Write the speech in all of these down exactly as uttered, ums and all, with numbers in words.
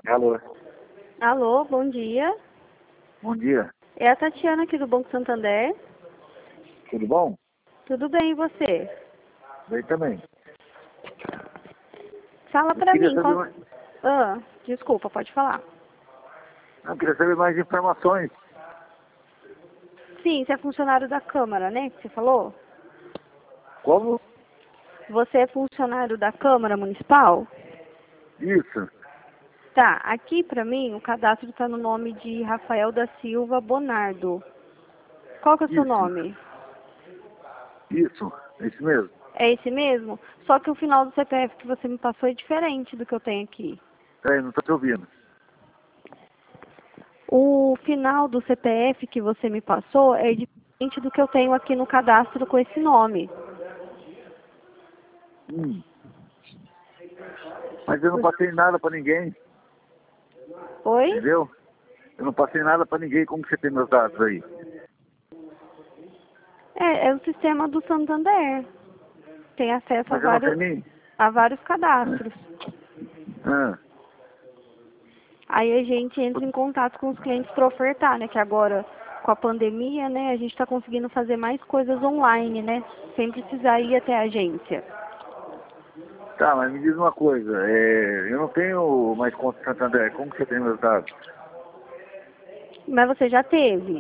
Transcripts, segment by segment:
Alô, Alô, bom dia. bom dia. É a Tatiana aqui do Banco Santander. Tudo bom? Tudo bem, e você? Bem também. Fala Eu pra queria mim. saber Qual... mais, Ah, desculpa, pode falar. eu queria saber mais informações. Sim, você é funcionário da Câmara, né? Que você falou? Como? Você é funcionário da Câmara Municipal? Isso, Tá, aqui pra mim o cadastro tá no nome de Rafael da Silva Bonardo. Qual que é o seu isso, nome? isso, é isso mesmo. É esse mesmo? Só que o final do C P F que você me passou é diferente do que eu tenho aqui. Peraí, não tô te ouvindo. O final do C P F que você me passou é diferente do que eu tenho aqui no cadastro com esse nome. Hum, mas eu não passei nada pra ninguém, Oi? entendeu? Eu não passei nada pra ninguém. Como que você tem meus dados aí? É, é o sistema do Santander. Tem acesso a Mas eu não tenho vários, nem... a vários cadastros. Ah, Aí a gente entra em contato com os clientes para ofertar, né? Que agora, com a pandemia, né, a gente está conseguindo fazer mais coisas online, né? Sem precisar ir até a agência. tá, mas me diz uma coisa. É, eu não tenho mais conta em Santander. Como que você tem meus dados? Mas você já teve?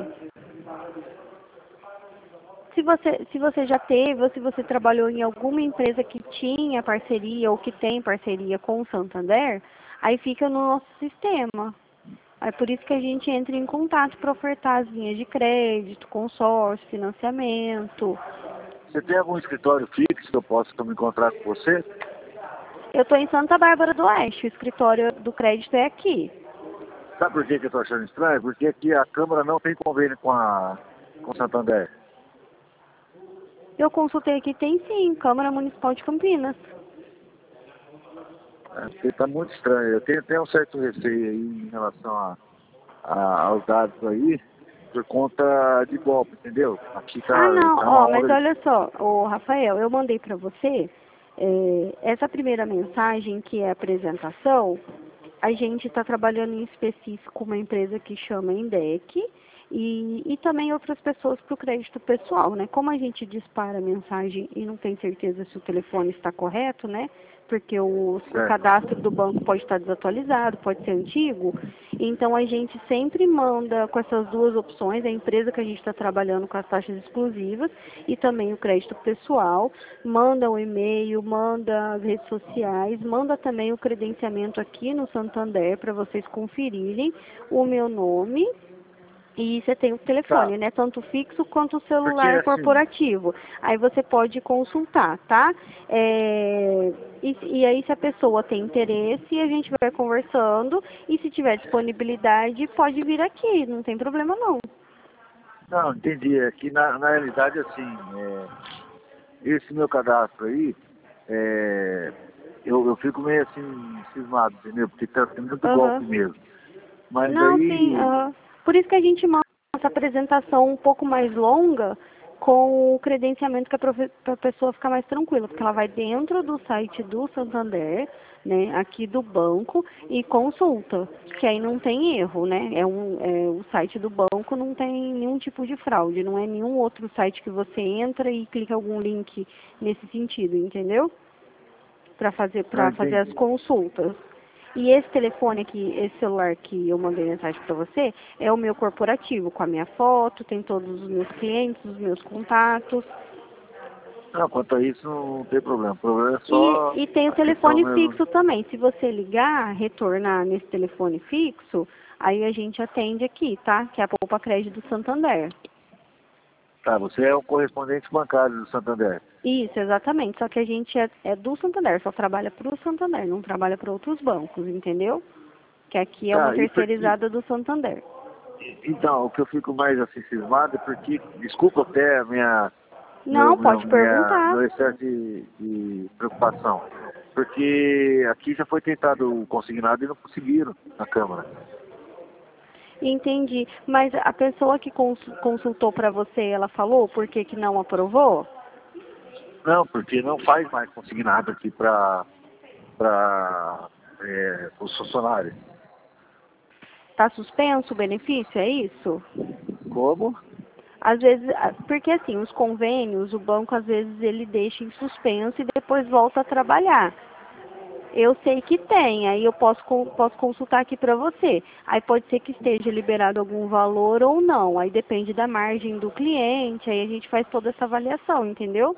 Se você, se você já teve ou se você trabalhou em alguma empresa que tinha parceria ou que tem parceria com o Santander, aí fica no nosso sistema. É por isso que a gente entra em contato para ofertar as linhas de crédito, consórcio, financiamento. Você tem algum escritório fixo que eu possa me encontrar com você? Eu estou em Santa Bárbara do Oeste, o escritório do crédito é aqui. Sabe por que que eu tô achando estranho? Porque aqui a Câmara não tem convênio com a com o Santander. Eu consultei aqui, tem sim, Câmara Municipal de Campinas. É, porque tá muito estranho. Eu tenho, tenho um certo receio aí em relação a, a- aos dados aí, por conta de golpe, entendeu? Aqui Ah, tá, não, tá uma ó, mas onda. olha só, ô Rafael, eu mandei para você é, essa primeira mensagem que é a apresentação. A gente está trabalhando em específico com uma empresa que chama Indec e, e também outras pessoas para o crédito pessoal, né? Como a gente dispara a mensagem e não tem certeza se o telefone está correto, né? Porque o, o Certo. cadastro do banco pode estar desatualizado, pode ser antigo. Então a gente sempre manda com essas duas opções, a empresa que a gente está trabalhando com as taxas exclusivas e também o crédito pessoal, manda o e-mail, manda as redes sociais, manda também o credenciamento aqui no Santander para vocês conferirem o meu nome. E você tem o Tá. telefone, né? Tanto fixo quanto o Porque celular assim, corporativo. Aí você pode consultar, tá? É, E, e aí se a pessoa tem interesse, a gente vai conversando. E se tiver disponibilidade, pode vir aqui, não tem problema não. não, entendi. É que na, na realidade assim, é, esse meu cadastro aí, é, eu, eu fico meio assim, cismado, entendeu? Porque tá tendo muito golpe Aham. mesmo. Mas Não, sim, aí, aham. Por isso que a gente manda essa apresentação um pouco mais longa com o credenciamento que é para a pessoa ficar mais tranquila, porque ela vai dentro do site do Santander, né, aqui do banco, e consulta, que aí não tem erro, né? É um, é, o site do banco não tem nenhum tipo de fraude, não é nenhum outro site que você entra e clica algum link nesse sentido, entendeu? Para fazer, não para fazer as entendi. consultas. E esse telefone aqui, esse celular que eu mandei mensagem para você, é o meu corporativo, com a minha foto, tem todos os meus clientes, os meus contatos. Não, quanto a isso não tem problema. O problema é só E, e tem o a questão telefone mesmo. fixo também. Se você ligar, retornar nesse telefone fixo, aí a gente atende aqui, tá? Que é a Poupa Crédito do Santander. Tá, você é o correspondente bancário do Santander. Isso, exatamente. Só que a gente é, é do Santander, só trabalha para o Santander, não trabalha para outros bancos, entendeu? Que aqui é uma Tá, e, por- e- terceirizada do Santander. então, o que eu fico mais assim cismado é porque, desculpa até a minha, meu, Não, meu, pode minha, perguntar. meu excesso de, de preocupação. Porque aqui já foi tentado o consignado e não conseguiram na Câmara. Entendi. Mas a pessoa que cons- consultou para você, ela falou por que que não aprovou? Não, porque não faz mais consignado aqui para para os funcionários. Tá suspenso o benefício, é isso? Como? Às vezes, ah, porque assim, os convênios, o banco às vezes ele deixa em suspenso e depois volta a trabalhar. Eu sei que tem, aí eu posso, con- posso consultar aqui para você. Aí pode ser que esteja liberado algum valor ou não. Aí depende da margem do cliente, aí a gente faz toda essa avaliação, entendeu?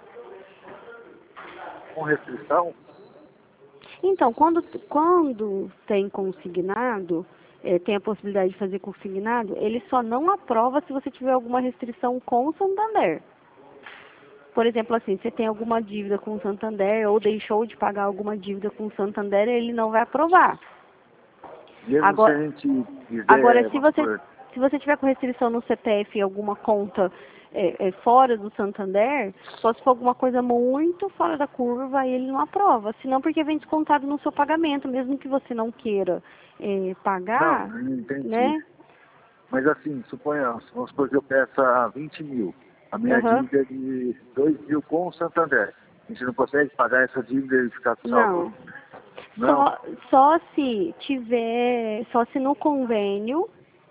Com restrição? Então, quando, quando tem consignado, eh, tem a possibilidade de fazer consignado, ele só não aprova se você tiver alguma restrição com o Santander. Por exemplo, assim, você tem alguma dívida com o Santander ou deixou de pagar alguma dívida com o Santander, ele não vai aprovar. Mesmo Agora, se a gente agora quiser, se vamos você supor, se você tiver com restrição no C P F em alguma conta é, é, fora do Santander, só se for alguma coisa muito fora da curva, aí ele não aprova. Senão porque vem descontado no seu pagamento, mesmo que você não queira é, não, pagar, eu entendi. né? Mas assim, suponhamos, vamos supor que eu peça vinte mil. A minha Aham. dívida é de dois mil com o Santander. A gente não consegue pagar essa dívida e ficar com saldo? Não. Não? Só, só se tiver, só se no convênio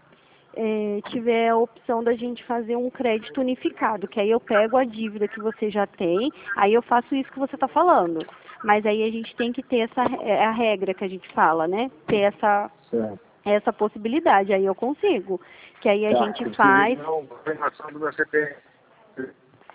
é, tiver a opção da gente fazer um crédito unificado, que aí eu pego a dívida que você já tem, aí eu faço isso que você está falando. Mas aí a gente tem que ter essa é a regra que a gente fala, né? Ter essa, Certo. essa possibilidade, aí eu consigo. Que aí a Tá, gente tem que faz. não, confirmação do meu C P F.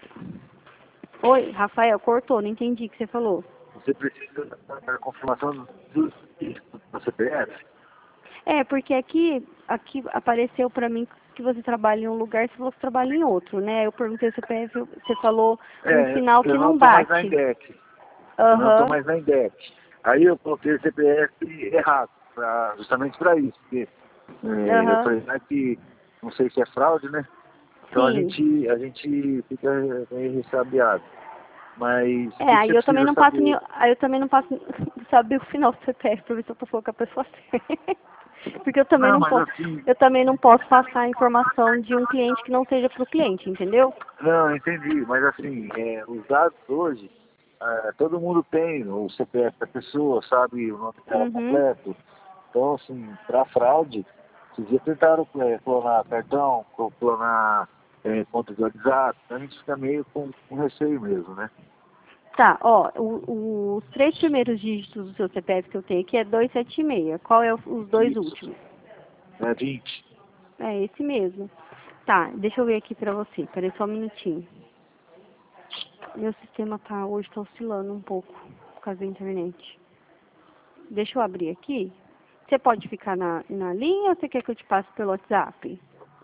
Oi, Rafael, cortou, não entendi o que você falou. Você precisa da confirmação do, do C P F? É, porque aqui, aqui apareceu pra mim que você trabalha em um lugar, você falou que trabalha em outro, né? Eu perguntei o C P F, você falou um É, sinal que eu não não estou mais na bate. INDEC. Eu não estou Aham, mais na INDEC. Aí eu coloquei o C P F errado, pra, justamente para isso, porque é, eu aham, falei, né, que não sei se é fraude, né? Então a sim. gente, a gente fica meio ressabiado. Mas o É, que, que aí você eu também precisa não passo, ni- saber? aí eu também não passo saber o final do C P F pra ver se eu tô falando com a pessoa certa. Porque eu também Não, não mas posso, assim, eu também não posso passar a informação de um cliente que não seja pro cliente, entendeu? não, entendi, mas assim, é, os dados hoje, é, todo mundo tem o C P F da pessoa, sabe o nome dela Uhum. completo. Então, assim, para fraude, esses dias tentaram é, clonar cartão, clo- clonar é, conta de WhatsApp, então a gente fica meio com, com receio mesmo, né? Tá, ó, o- os três primeiros dígitos do seu C P F que eu tenho aqui é dois sete seis. Qual é o- os dois Isso, últimos? é vinte. É esse mesmo. Tá, deixa eu ver aqui pra você. Peraí só um minutinho. Meu sistema tá hoje tá oscilando um pouco por causa da internet. Deixa eu abrir aqui. Você pode ficar na, na linha ou você quer que eu te passe pelo WhatsApp?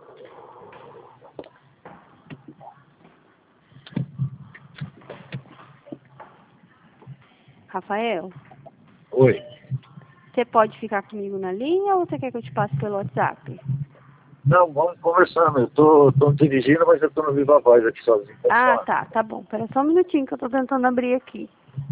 Rafael, Oi. você pode ficar comigo na linha ou você quer que eu te passe pelo WhatsApp? Não, vamos conversando. Eu tô, tô dirigindo, mas eu tô no Viva Voz aqui sozinho. Pode Ah, falar. tá, tá bom. Pera só um minutinho que eu tô tentando abrir aqui.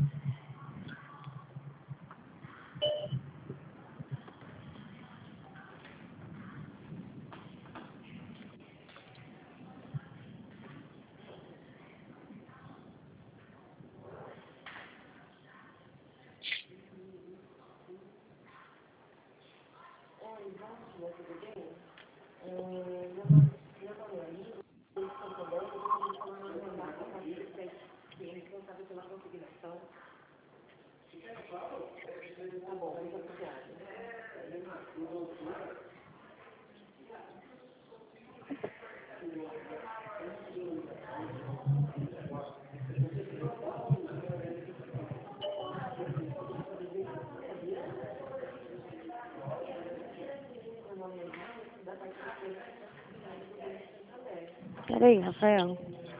Pera aí, Rafael.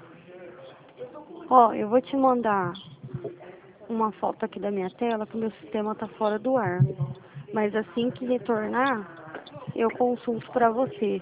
Ó, eu vou te mandar uma foto aqui da minha tela que o meu sistema tá fora do ar. Mas assim que retornar, eu consulto pra você.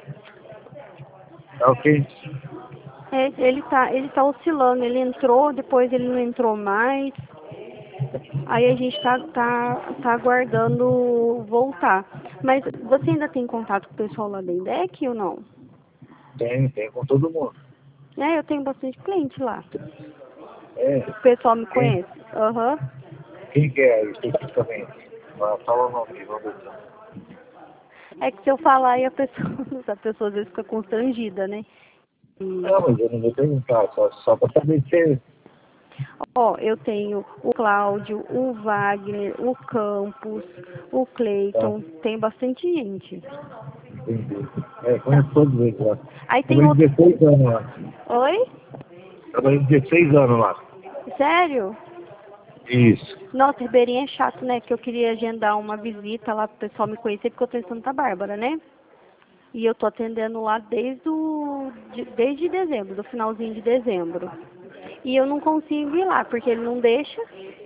Tá ok. É, ele tá, ele tá oscilando, ele entrou, depois ele não entrou mais. Aí a gente tá, tá, tá aguardando voltar. Mas você ainda tem contato com o pessoal lá da INDEC ou não? Tem, tem com todo mundo. É, eu tenho bastante cliente lá. É. O pessoal me Quem, conhece. Aham. quem que é especificamente? Fala fala o nome, vamos ver. É que se eu falar aí a pessoa, a pessoa às vezes fica constrangida, né? E, Não, mas eu não vou perguntar, só, só para saber se... ó, eu tenho o Cláudio, o Wagner, o Campos, o Tá, Cleiton, tem bastante gente. entendi. É, Tá. conheço todos eles lá. Aí tem Trabalhei outro. dezesseis anos lá. Oi? Trabalhei dezesseis anos lá. Sério? Isso. Nossa, Ribeirinho é chato, né? Que eu queria agendar uma visita lá pro pessoal me conhecer, porque eu tô em Santa Bárbara, né? E eu tô atendendo lá desde o, de, desde dezembro, do finalzinho de dezembro. E eu não consigo ir lá, porque ele não deixa.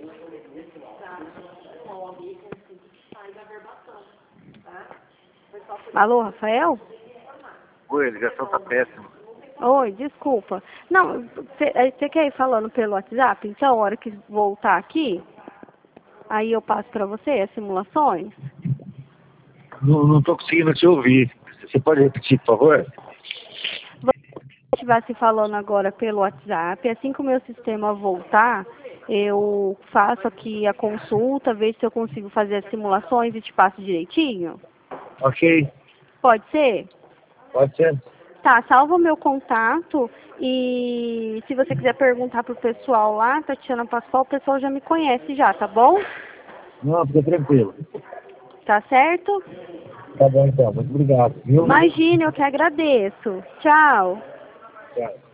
Alô, Rafael? Oi, a ligação tá péssima. Oi, desculpa. Não, você quer ir falando pelo WhatsApp? Então, a hora que voltar aqui, aí eu passo pra você as simulações? Não, não tô conseguindo te ouvir. Você pode repetir, por favor? A gente vai se falando agora pelo WhatsApp. Assim que o meu sistema voltar, eu faço aqui a consulta, vejo se eu consigo fazer as simulações e te passo direitinho. Ok, Pode ser? pode ser. Tá, salva o meu contato e se você quiser perguntar pro pessoal lá, Tatiana Pascoal, o pessoal já me conhece já, tá bom? Não, fica tranquilo. Tá certo? Tá bom então, muito obrigado, viu? Imagina, eu que agradeço. Tchau. Tchau.